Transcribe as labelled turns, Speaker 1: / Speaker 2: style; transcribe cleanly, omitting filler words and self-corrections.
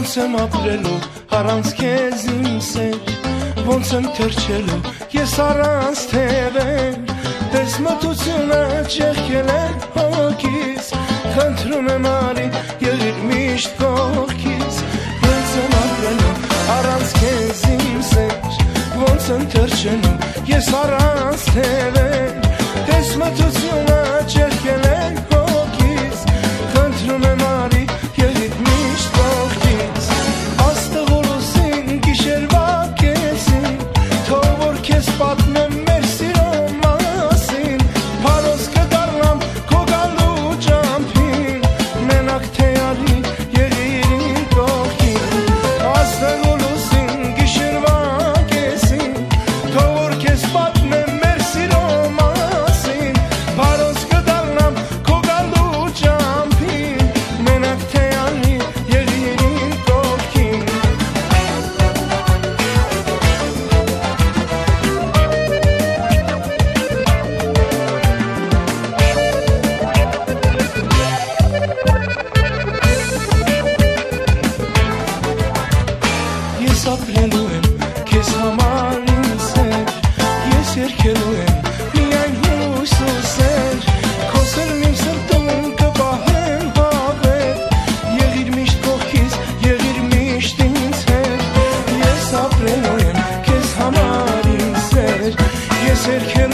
Speaker 1: ոնց եմ ապրելու առանց քեզ իմ սեր, ոնց եմ թրջելու ես առանց թևեր, տես մթությունը ճեղքել է հոգիս, խնդրում եմ արի եղիր միշտ կողքիս, ոնց եմ ապրելու առանց քեզ իմ սեր, ոնց եմ թրջելու ես առանց թևեր, տես մթությունը ճեղքել է հոգիս, խնդրում եմ արի եղիր միշտ կողքիս, աստղորոսին գիշերվա կեսին, թող որ քեզ պատմեմ մեր սիրո մասին, փարոս կդառնամ քո գալու ճամփին, մենակ թե արի եղիր իմ կողքին, աստղորոսին գիշերվա կեսին, թող որ քեզ պատմեմ մեր սիրո մասին, փարոս կդառնամ քո գալու ճամփին, մենակ թե արի եղիր իմ կողքին. Ես ապրելու եմ քեզ համար ինձ սեր, ես երգելու եմ միայն հույս ու սեր, քո սերն իմ սրտում կպահեմ հավեր, եղիր միշտ կողքիս, եղիր միշտ ինձ հետ, ես ապրելու եմ քեզ համար ինձ սեր, ես երգելու